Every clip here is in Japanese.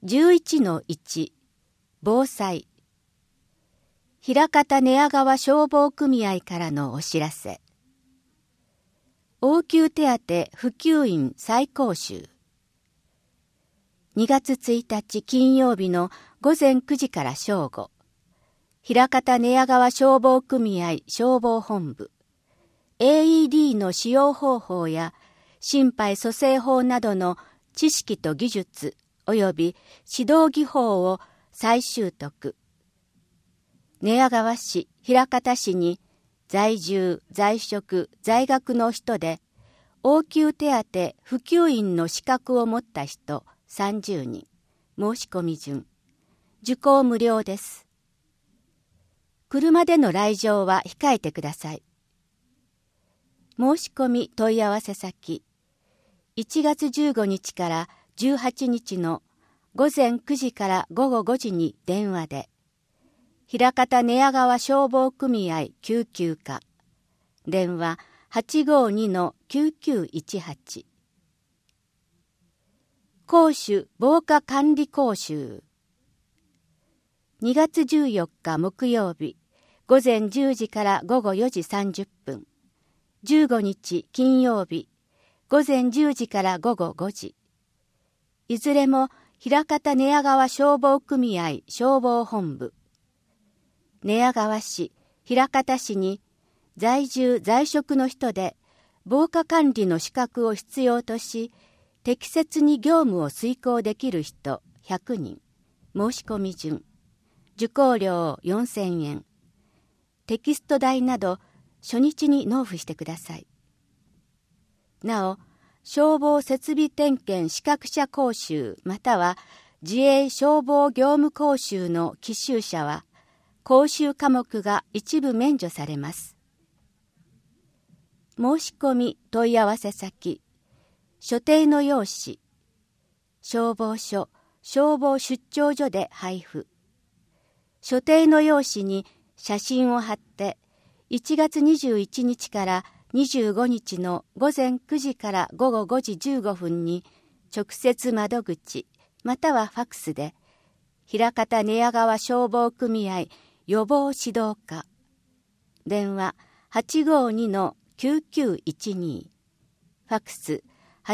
11-1 防災。枚方寝屋川消防組合からのお知らせ。応急手当普及員再講習。2月1日金曜日の午前9時から正午、枚方寝屋川消防組合消防本部、AED の使用方法や心肺蘇生法などの知識と技術及び指導技法を再習得。寝屋川市、枚方市に在住、在職、在学の人で応急手当普及員の資格を持った人30人。申し込み順。受講無料です。車での来場は控えてください。申し込み問い合わせ先。1月15日から18日の午前9時から午後5時に電話で、枚方寝屋川消防組合救急課、電話 852-9918。講習防火管理講習。2月14日木曜日、午前10時から午後4時30分。15日金曜日、午前10時から午後5時。いずれも枚方寝屋川消防組合消防本部。寝屋川市、枚方市に在住在職の人で防火管理の資格を必要とし、適切に業務を遂行できる人100人。申し込み順。受講料4000円。テキスト代など初日に納付してください。なお、消防設備点検資格者講習または自衛消防業務講習の起修者は講習科目が一部免除されます。申し込み問い合わせ先。所定の用紙。消防署、消防出張所で配布。所定の用紙に写真を貼って1月21日から25日の午前9時から午後5時15分に直接窓口またはファクスで枚方寝屋川消防組合予防指導課、電話 852-9912、ファクス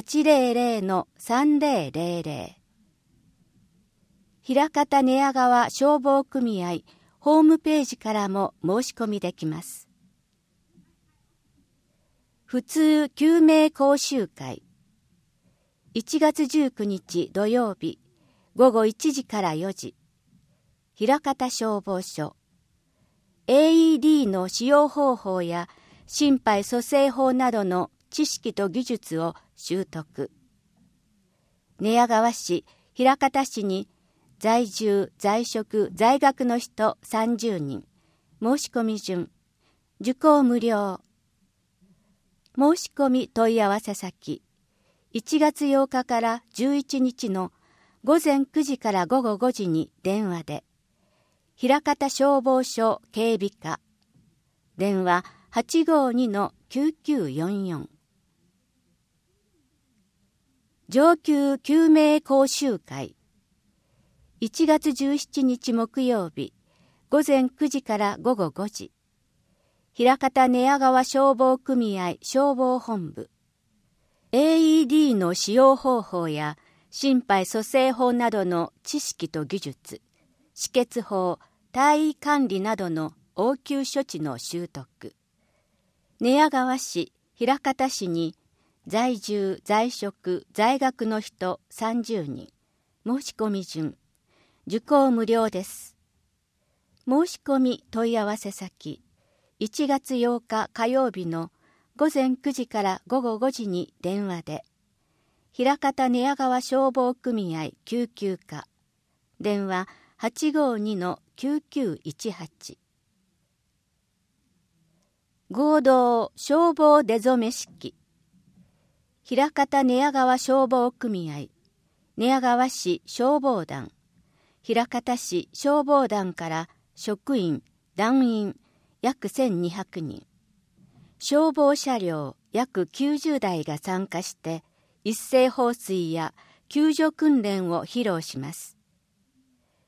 800-3000。枚方寝屋川消防組合ホームページからも申し込みできます。普通救命講習会。1月19日土曜日午後1時から4時。枚方消防署。AED の使用方法や心肺蘇生法などの知識と技術を習得。寝屋川市、枚方市に在住、在職、在学の人30人。申し込み順。受講無料。申し込み問い合わせ先。1月8日から11日の午前9時から午後5時に電話で、枚方消防署警備課、電話 852-9944。上級救命講習会。1月17日木曜日、午前9時から午後5時。枚方寝屋川消防組合消防本部。AED の使用方法や心肺蘇生法などの知識と技術、止血法、体位管理などの応急処置の習得。寝屋川市、枚方市に在住、在職、在学の人30人。申し込み順。受講無料です。申し込み問い合わせ先。1月8日火曜日の午前9時から午後5時に電話で、枚方寝屋川消防組合救急課、電話 852-9918。合同消防出初め式。枚方寝屋川消防組合、寝屋川市消防団、枚方市消防団から職員、団員約1200人、消防車両約90台が参加して一斉放水や救助訓練を披露します。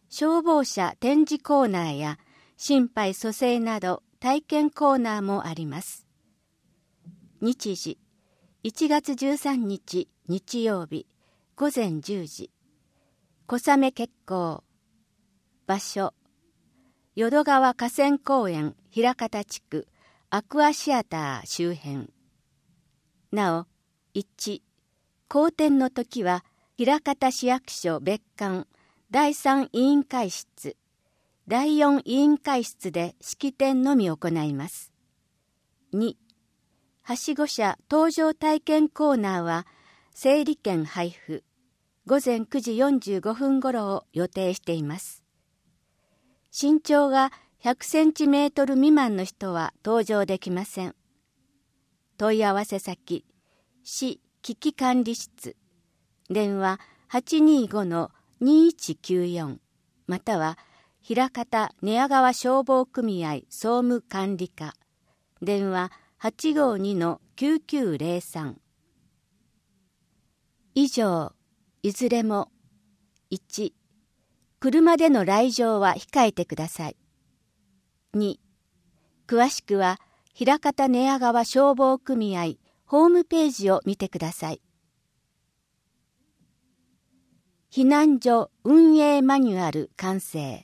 消防車展示コーナーや心肺蘇生など体験コーナーもあります。日時、1月13日日曜日午前10時。小雨決行。場所、淀川河川公園枚方地区アクアシアター周辺。なお、1、後典の時は枚方市役所別館第3委員会室、第4委員会室で式典のみ行います。2、はしご車搭乗体験コーナーは整理券配布、午前9時45分頃を予定しています。身長が100センチメートル未満の人は搭乗できません。問い合わせ先、市危機管理室、電話 825-2194 または枚方寝屋川消防組合総務管理課、電話 852-9903。以上、いずれも1、車での来場は控えてください。2、詳しくは枚方寝屋川消防組合ホームページを見てください。避難所運営マニュアル完成。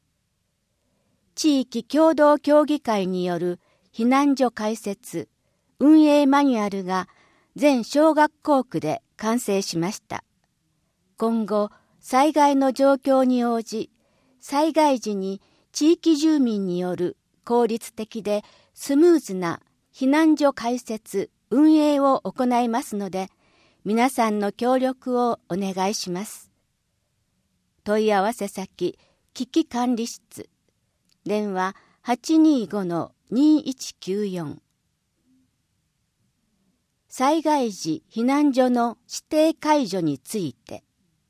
地域共同協議会による避難所開設運営マニュアルが全小学校区で完成しました。今後、災害の状況に応じ、災害時に地域住民による効率的でスムーズな避難所開設運営を行いますので、皆さんの協力をお願いします。問い合わせ先、危機管理室、電話 825-2194。災害時避難所の指定解除について、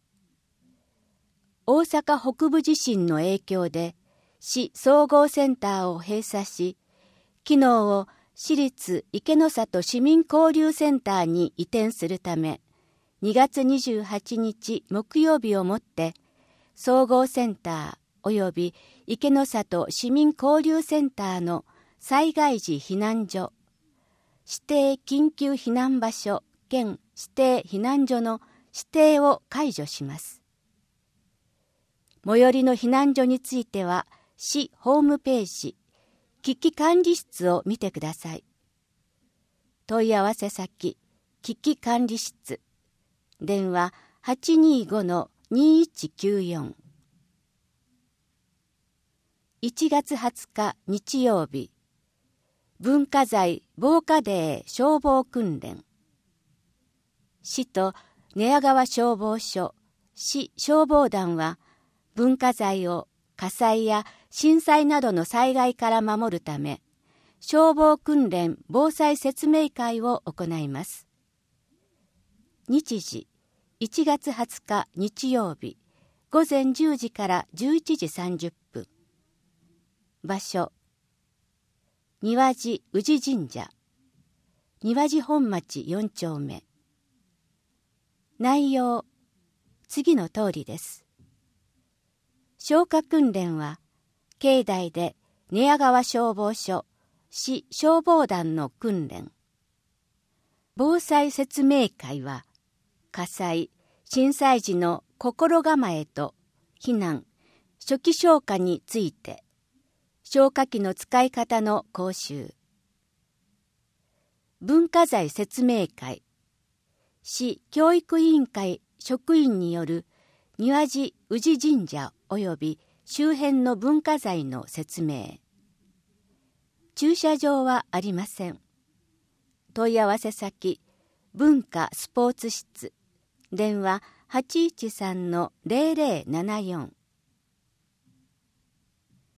大阪北部地震の影響で市総合センターを閉鎖し、機能を市立池の里市民交流センターに移転するため、2月28日木曜日をもって総合センター及び池の里市民交流センターの災害時避難所、指定緊急避難場所兼指定避難所の指定を解除します。最寄りの避難所については、市ホームページ、危機管理室を見てください。問い合わせ先、危機管理室、電話 825-2194。1月20日日曜日、文化財防火デー消防訓練。市と寝屋川消防署、市消防団は、文化財を火災や震災などの災害から守るため、消防訓練防災説明会を行います。日時、1月20日日曜日、午前10時から11時30分。場所、庭地宇治神社、庭地本町4丁目。内容、次の通りです。消火訓練は、境内で寝屋川消防署、市消防団の訓練。防災説明会は、火災、震災時の心構えと避難、初期消火について、消火器の使い方の講習。文化財説明会、市教育委員会職員による庭地宇治神社及び周辺の文化財の説明。駐車場はありません。問い合わせ先、文化スポーツ室、電話 813-0074。